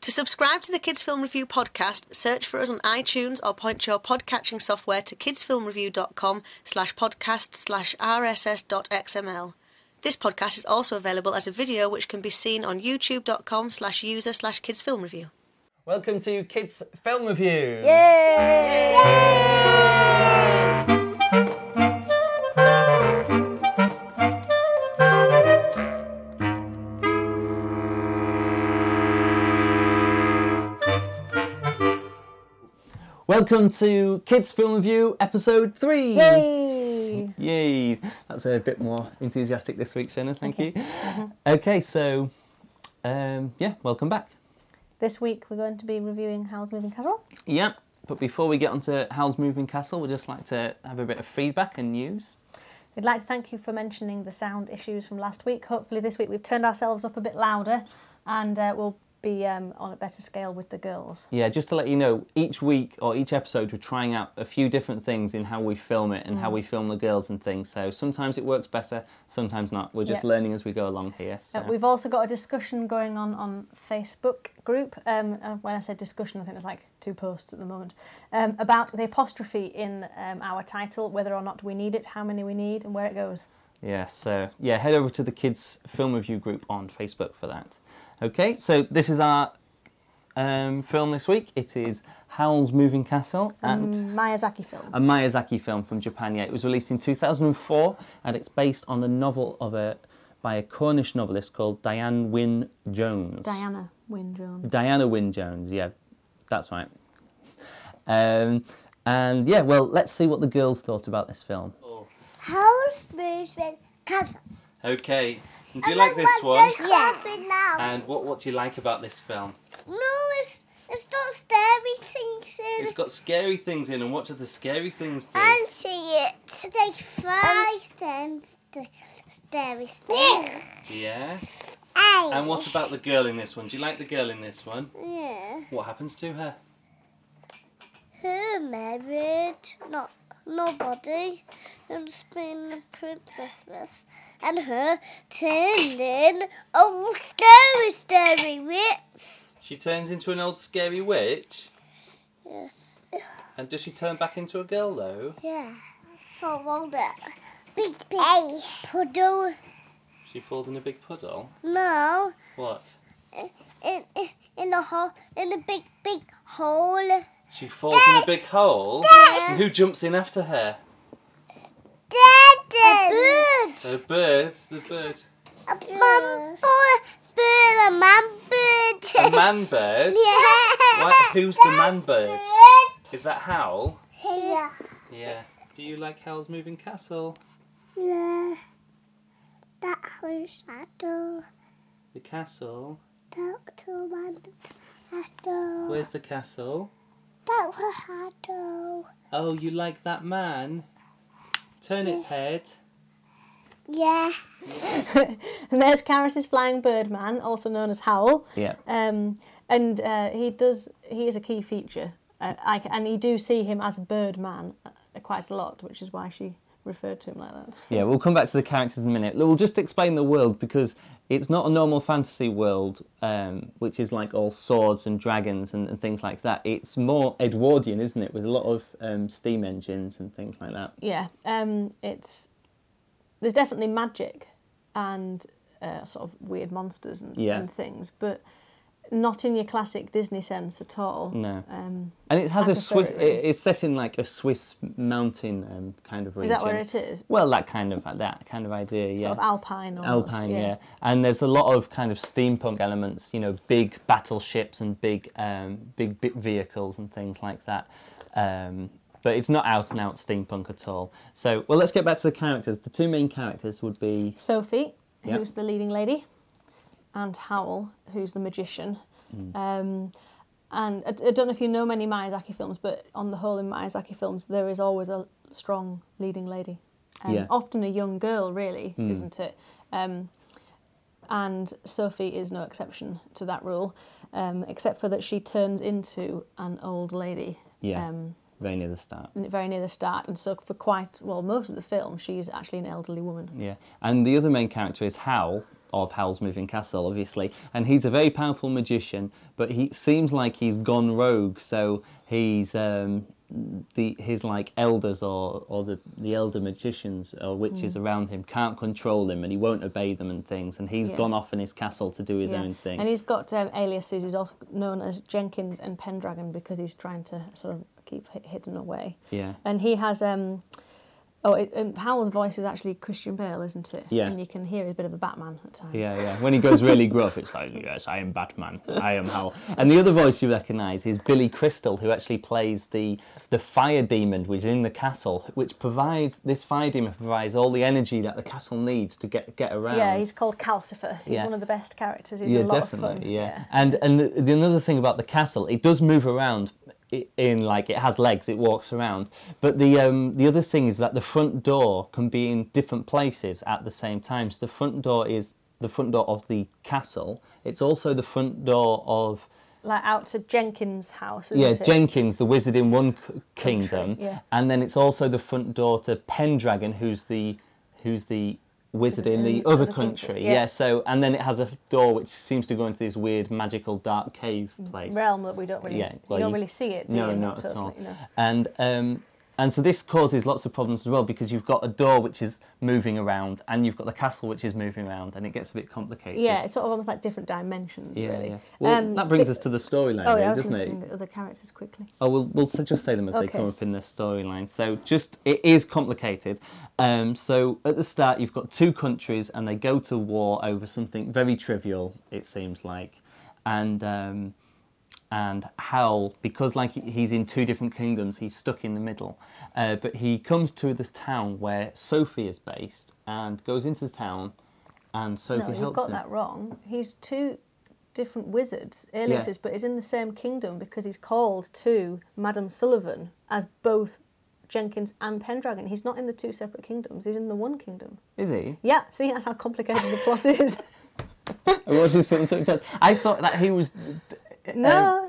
To subscribe to the Kids Film Review podcast, search for us on iTunes or point your podcatching software to kidsfilmreview.com/podcast/rss.xml. This podcast is also available as a video which can be seen on youtube.com/user/kidsfilmreview. Welcome to Kids Film Review. Yay! Welcome to Kids Film Review episode 3. Yay! Yay! That's a bit more enthusiastic this week, Shona, thank you. Okay, so, welcome back. This week we're going to be reviewing Howl's Moving Castle. Yeah, but before we get on to Howl's Moving Castle, we'd just like to have a bit of feedback and news. We'd like to thank you for mentioning the sound issues from last week. Hopefully this week we've turned ourselves up a bit louder and we'll be on a better scale with the girls. Yeah, just to let you know, each week or each episode we're trying out a few different things in how we film it and how we film the girls and things. So sometimes it works better, sometimes not. We're just learning as we go along here. So. We've also got a discussion going on Facebook group. When I said discussion, I think there's like 2 posts at the moment, about the apostrophe in our title, whether or not we need it, how many we need and where it goes. Yeah, so head over to the Kids Film Review group on Facebook for that. Okay, so this is our film this week. It is Howl's Moving Castle. And Miyazaki film. A Miyazaki film from Japan, yeah. It was released in 2004 and it's based on a novel by a Cornish novelist called Diana Wynne Jones. Diana Wynne Jones. Diana Wynne Jones, yeah, that's right. And yeah, well, let's see what the girls thought about this film. Howl's Moving Castle. Okay. Do you like this one? Yeah. And what do you like about this film? No, it's not scary things in. It's got scary things in, and what do the scary things do? And see it. They fly scary things. Yeah. Hey. And what about the girl in this one? Do you like the girl in this one? Yeah. What happens to her? Her married. Nobody. And being the princess. And her turned in scary witch. She turns into an old scary witch? Yeah. And does she turn back into a girl, though? Yeah. So all that big puddle. She falls in a big puddle? No. What? In a hole. In a big hole. She falls in a big hole? Yeah. And who jumps in after her? A bird. The bird? The bird. A man bird. A man bird? Yeah. Who's the man bird? Is that Howl? Yeah. Yeah. Do you like Howl's Moving Castle? Yeah. That was shadow. The castle? That was shadow. Where's the castle? That was shadow. Oh, you like that man? Turnip head. Yeah. And there's Karis's Flying Birdman, also known as Howl. Yeah. He is a key feature. And you do see him as a Birdman quite a lot, which is why she referred to him like that. Yeah, we'll come back to the characters in a minute. We'll just explain the world because it's not a normal fantasy world, which is like all swords and dragons and things like that. It's more Edwardian, isn't it, with a lot of steam engines and things like that. Yeah, there's definitely magic and sort of weird monsters and things, but not in your classic Disney sense at all. No. And it has it's set in like a Swiss mountain kind of region. Is that where it is? Well, that kind of idea, yeah. Sort of alpine almost. Alpine, yeah. And there's a lot of kind of steampunk elements, you know, big battleships and big vehicles and things like that. But it's not out and out steampunk at all. So, well, let's get back to the characters. The 2 main characters would be Sophie, who's the leading lady, and Howl, who's the magician. And I don't know if you know many Miyazaki films, but on the whole in Miyazaki films there is always a strong leading lady. Often a young girl, really, isn't it? And Sophie is no exception to that rule, except for that she turns into an old lady. Yeah. Very near the start. Very near the start, and so for most of the film, she's actually an elderly woman. Yeah, and the other main character is Howl, of Howl's Moving Castle, obviously, and he's a very powerful magician, but he seems like he's gone rogue. So he's his like elders or the elder magicians or witches around him can't control him, and he won't obey them and things. And he's gone off in his castle to do his own thing. And he's got aliases. He's also known as Jenkins and Pendragon because he's trying to sort of keep hidden away. Yeah. And he has and Howl's voice is actually Christian Bale, isn't it? Yeah. And you can hear a bit of a Batman at times. Yeah. When he goes really gruff, it's like, yes, I am Batman. I am Howl. And the other voice you recognise is Billy Crystal, who actually plays the fire demon which is in the castle, this fire demon provides all the energy that the castle needs to get around. Yeah, he's called Calcifer. He's one of the best characters. He's a lot of fun. Yeah. And the another thing about the castle, it does move around. It has legs, it walks around, but the other thing is that the front door can be in different places at the same time. So the front door is the front door of the castle. It's also the front door of like out to Jenkins' house, isn't it? Jenkins, the wizard in one kingdom, yeah. And then it's also the front door to Pendragon, who's the wizard in the other country. Yeah. So and then it has a door which seems to go into this weird magical dark cave place. Realm that we don't really you don't really see it, do you? No, not at all. No. And so this causes lots of problems as well, because you've got a door which is moving around and you've got the castle which is moving around, and it gets a bit complicated. Yeah, it's sort of almost like different dimensions, really. Yeah. Well, that brings us to the storyline, doesn't it? Sing the other characters quickly. Oh, we'll just say them as they come up in the storyline. So it is complicated. So at the start, you've got two countries and they go to war over something very trivial, it seems like. And Howl, because he's in two different kingdoms, he's stuck in the middle. But he comes to the town where Sophie is based and goes into the town, and Sophie helps him. No, you've got that wrong. He's two different wizards, aliases, but he's in the same kingdom because he's called to Madame Sullivan as both Jenkins and Pendragon. He's not in the two separate kingdoms. He's in the one kingdom. Is he? Yeah. See, that's how complicated the plot is. I watched this film so intense. I thought that he was. No.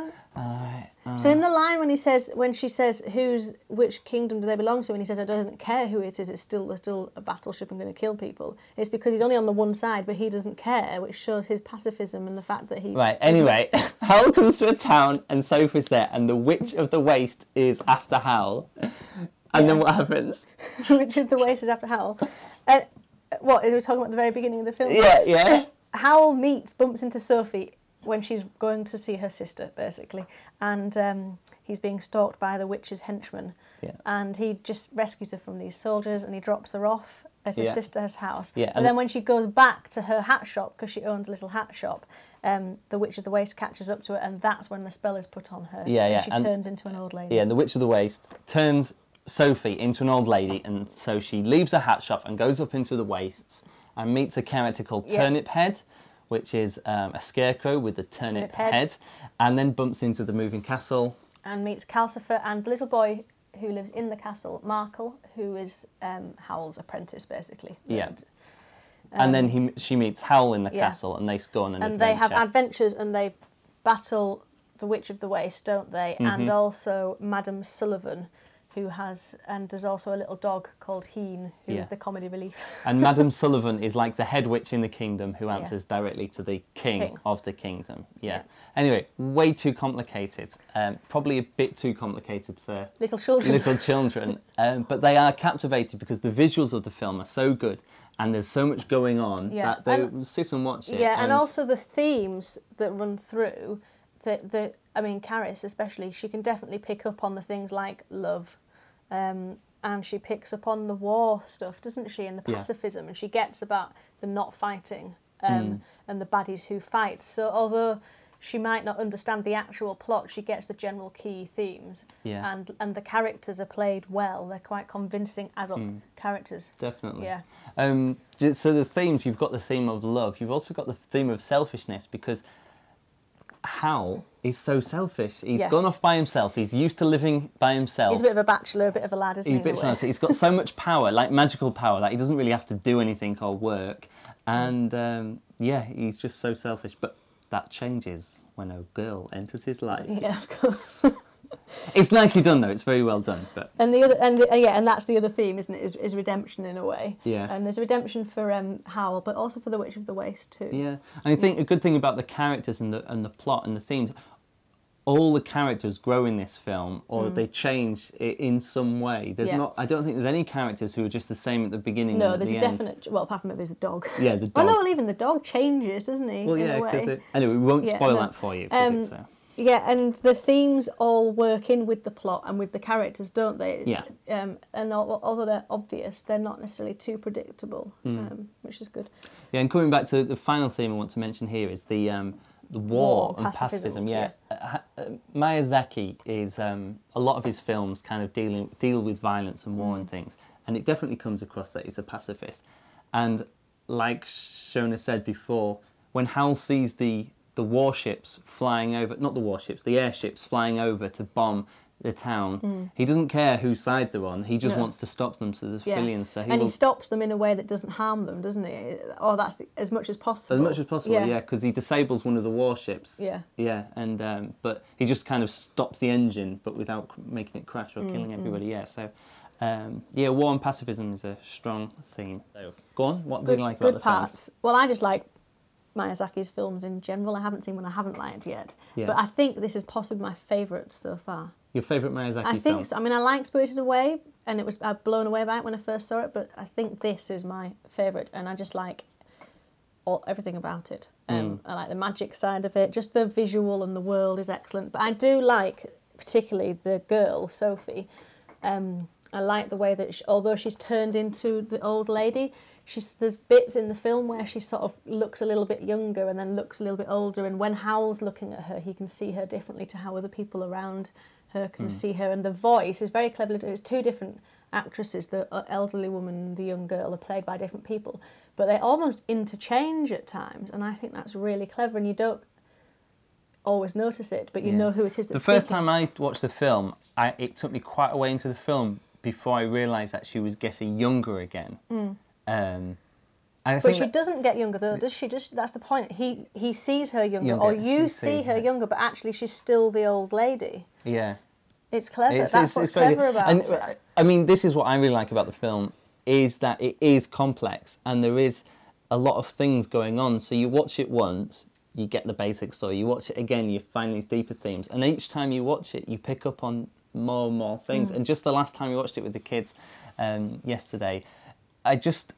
So in the line when she says which kingdom do they belong to, and he says, I doesn't care who it is, there's still a battleship and going to kill people. It's because he's only on the one side, but he doesn't care, which shows his pacifism and the fact that he. Right. Anyway, Howl comes to a town and Sophie's there, and the Witch of the Waste is after Howl. And then what happens? The Witch of the Waste is after Howl. What are we talking about at the very beginning of the film? Yeah. Howl bumps into Sophie when she's going to see her sister, basically, and he's being stalked by the witch's henchmen, and he just rescues her from these soldiers, and he drops her off at his sister's house. And then when she goes back to her hat shop, because she owns a little hat shop, the Witch of the Waste catches up to her, and that's when the spell is put on her. And she turns into an old lady. Yeah, and the Witch of the Waste turns Sophie into an old lady, and so she leaves her hat shop and goes up into the wastes and meets a character called Turnip Head, which is a scarecrow with a turnip head, and then bumps into the moving castle. And meets Calcifer and the little boy who lives in the castle, Markle, who is Howl's apprentice, basically. Yeah. And then she meets Howl in the castle, and they go on an adventure. And they have adventures, and they battle the Witch of the Waste, don't they? Mm-hmm. And also Madame Sullivan, and there's also a little dog called Heen, who is the comedy relief. And Madame Sullivan is like the head witch in the kingdom who answers directly to the king of the kingdom. Yeah. Anyway, way too complicated. Probably a bit too complicated for little children. But they are captivated because the visuals of the film are so good and there's so much going on that they sit and watch it. Yeah, and also the themes that run through, Caris especially, she can definitely pick up on the things like love, and she picks up on the war stuff, doesn't she, and the pacifism, and she gets about the not fighting and the baddies who fight. So although she might not understand the actual plot, she gets the general key themes, and the characters are played well. They're quite convincing adult characters. Definitely. Yeah. So the themes, you've got the theme of love, you've also got the theme of selfishness, because Howl is so selfish. He's gone off by himself. He's used to living by himself. He's a bit of a bachelor, a bit of a lad, isn't he? He's got so much power, like magical power, that he doesn't really have to do anything or work. And he's just so selfish. But that changes when a girl enters his life. Yeah, of course. It's nicely done though. It's very well done. But And the other, and that's the other theme, isn't it? Is redemption in a way. Yeah. And there's redemption for Howl, but also for the Witch of the Waste too. yeah, and I think a good thing about the characters and the plot and the themes, all the characters grow in this film, or they change in some way. There's Yeah. not. I don't think there's any characters who are just the same at the beginning. No, and at there's the a end. definite. Well, apart from maybe there's the dog. Yeah, the Oh dog. no, well, even the dog changes, doesn't he? Well, in yeah, a way. because anyway, we won't Yeah, spoil no. that for you. 'Cause it's, Yeah, and the themes all work in with the plot and with the characters, don't they? Yeah. And although they're obvious, they're not necessarily too predictable, Hmm. which is good. Yeah, and coming back to the final theme I want to mention here is the war and pacifism. Yeah, Miyazaki is a lot of his films kind of deal with violence and war and things, and it definitely comes across that he's a pacifist. And like Shona said before, when Hal sees the warships flying over, not the warships, the airships flying over to bomb the town, he doesn't care whose side they're on. He just No. wants to stop them, so the Yeah. civilians. So He stops them in a way that doesn't harm them, doesn't he? Or that's as much as possible. as much as possible, yeah, because he disables one of the warships. Yeah. Yeah, and but he just kind of stops the engine, but without making it crash or killing everybody. Yeah, so yeah, war and pacifism is a strong theme. So, go on. What do you like about good the film? parts. Well, I just like Miyazaki's films in general. I haven't seen one I haven't liked yet, Yeah. but I think this is possibly my favourite so far. Your favourite Miyazaki I film? think so. I mean, I liked Spirited Away, and I was blown away by it when I first saw it. But I think this is my favourite, and I just like everything about it. I like the magic side of it. Just the visual and the world is excellent. But I do like, particularly the girl Sophie. I like the way that, although she's turned into the old lady, there's bits in the film where she sort of looks a little bit younger and then looks a little bit older. And when Howl's looking at her, he can see her differently to how other people around her can see her. And the voice is very cleverly done. It's two different actresses, the elderly woman and the young girl, are played by different people, but they almost interchange at times. And I think that's really clever. And you don't always notice it, but you know who it is that's The first speaking. time I watched the film, it took me quite a way into the film before I realised that she was getting younger again. And I But think she doesn't get younger though, does she? That's the point. He sees her younger, Younger. or you You see see her her. younger, but actually she's still the old lady. yeah. It's clever. It's- That's it's- what's it's very clever good. about And, it. I mean, this is what I really like about the film, is that it is complex and there is a lot of things going on. So you watch it once, you get the basic story. You watch it again, you find these deeper themes. And each time you watch it, you pick up on more and more things. And just the last time we watched it with the kids yesterday, I just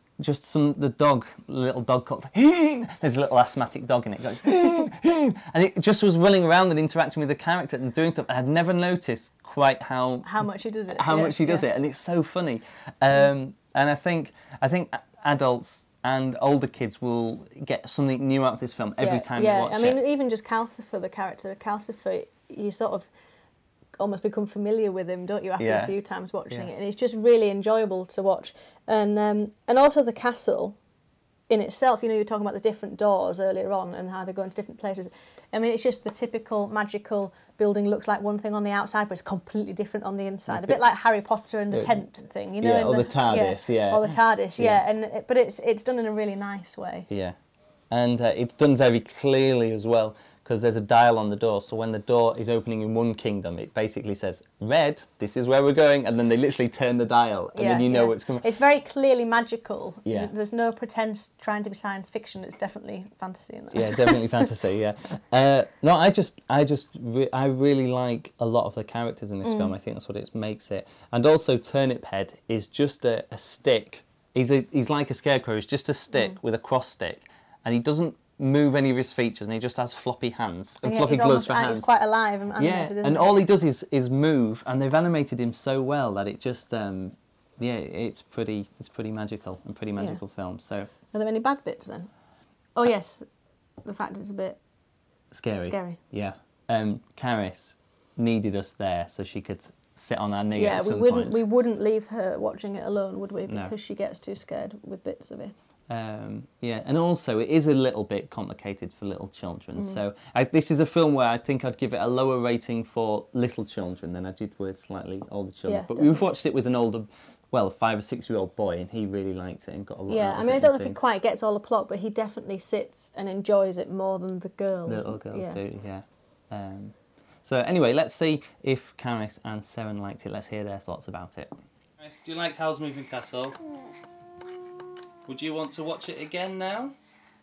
the little dog called Hing. There's a little asthmatic dog in it. It goes Hing, Hing. And it just was running around and interacting with the character and doing stuff. I had never noticed quite how much he does it. how much he does it, and it's so funny. And I think adults and older kids will get something new out of this film every time they watch I mean, it. even just Calcifer, the character Calcifer, you sort of almost become familiar with him, don't you, after Yeah. a few times watching Yeah. it, and it's just really enjoyable to watch. And also the castle in itself, you know, you were talking about the different doors earlier on and how they go into different places. I mean, it's just the typical magical building looks like one thing on the outside, but it's completely different on the inside. A bit like Harry Potter and the tent thing, you know? Yeah, in or the TARDIS, yeah. Or the TARDIS, Yeah. but it's done in a really nice way. Yeah, and it's done very clearly as well, because there's a dial on the door. So when the door is opening in one kingdom, it basically says red. This is where we're going, and then they literally turn the dial, and then you know what's coming. It's very clearly magical. Yeah. There's no pretense trying to be science fiction. It's definitely fantasy in that. Yeah, definitely fantasy. Yeah. No, I really like a lot of the characters in this film. I think that's what it makes it. And also, Turnip Head is just a stick. He's like a scarecrow. He's just a stick with a cross stick, and he doesn't move any of his features, and he just has floppy hands and floppy gloves for hands. He's quite alive and animated, isn't and he? all he does is move, and they've animated him so well that it just it's pretty magical and pretty magical film. So Are there any bad bits then? Oh yes, the fact it's a bit scary. Yeah. Caris needed us there so she could sit on our knee. Yeah, at we some wouldn't points. we wouldn't leave her watching it alone, would we? No. Because she gets too scared with bits of it. Yeah, and also it is a little bit complicated for little children. So this is a film where I think I'd give it a lower rating for little children than I did with slightly older children. Yeah, But we've watched it with an older, 5 or 6 year old boy, and he really liked it and got a lot. Yeah, out I of mean, I it don't know and if it things. quite gets all the plot, but he definitely sits and enjoys it more than the girls. Little girls yeah. do, yeah. So anyway, let's see if Karis and Seren liked it. Let's hear their thoughts about it. Do you like Howl's Moving Castle? Would you want to watch it again now?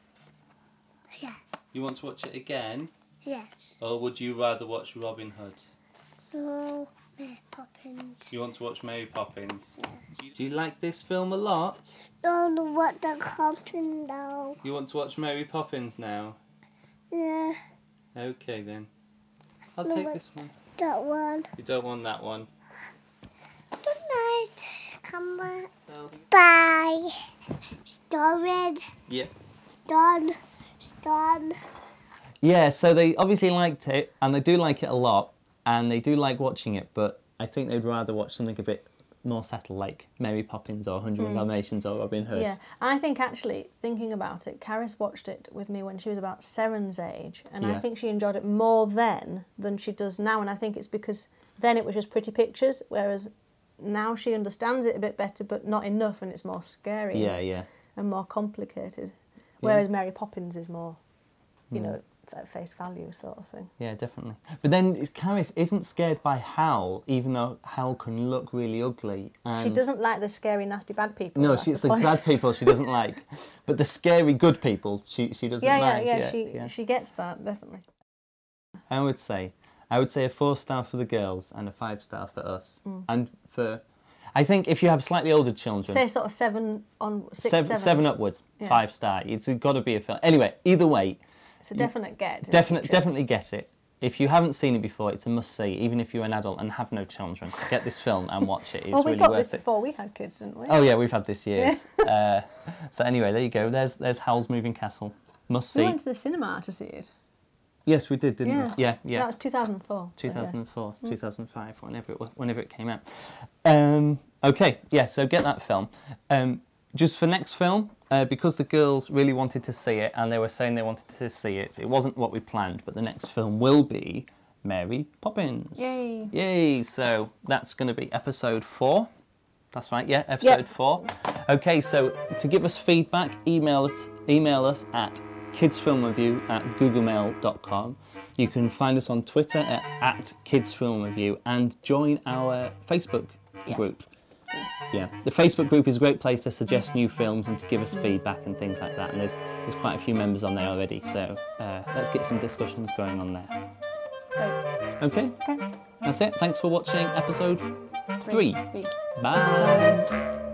Yeah. You want to watch it again? Yes. Or would you rather watch Robin Hood? No, Mary Poppins. You want to watch Mary Poppins? Yes. Do you like this film a lot? Don't know what the company now. You want to watch Mary Poppins now? Yeah. Okay then. I'll No, take but- this one. That one. You don't want that one. Good night. Come back. Bye. Started. Yeah. Done. Done. Yeah, so they obviously liked it, and they do like it a lot, and they do like watching it, but I think they'd rather watch something a bit more settled, like Mary Poppins or 100 Dalmatians or Robin Hood. Yeah, I think actually, thinking about it, Karis watched it with me when she was about Seren's age, and I Yeah. think she enjoyed it more then than she does now, and I think it's because then it was just pretty pictures, whereas now she understands it a bit better, but not enough, and it's more scary Yeah. and more complicated. Whereas Mary Poppins is more, you know, at face value sort of thing. Yeah, definitely. But then Karis isn't scared by Howl, even though Howl can look really ugly. And She doesn't like the scary, nasty, bad people. No, that's it's the point. bad people she doesn't like, but the scary good people she doesn't like. She gets that, definitely. I would say a 4-star for the girls and a 5-star for us, and for. I think if you have slightly older children, Say sort of 7 on 6, 7 upwards, Yeah. 5-star. It's got to be a film. Anyway, either way, It's a definite get. in the future. definitely get it. If you haven't seen it before, it's a must-see. Even if you're an adult and have no children, get this film and watch it. It's Well, we really got this worth it. before we had kids, didn't we? Oh yeah, we've had this years. So anyway, there you go. There's Howl's Moving Castle. Must We see. went to the cinema to see it. Yes, we did, didn't Yeah. we? Yeah. That was 2004. so yeah. 2004, 2005, whenever it came out. Okay, yeah. So get that film. Just for next film, because the girls really wanted to see it, and they were saying they wanted to see it. It wasn't what we planned, but the next film will be Mary Poppins. Yay. Yay! So that's going to be episode 4. That's right, yeah, episode 4. Okay, so to give us feedback, email us at kidsfilmreview@googlemail.com. You can find us on Twitter at kidsfilmreview and join our Facebook group. Yeah, the Facebook group is a great place to suggest new films and to give us feedback and things like that. And there's quite a few members on there already, so let's get some discussions going on there. Okay, that's it. Thanks for watching episode 3. Bye.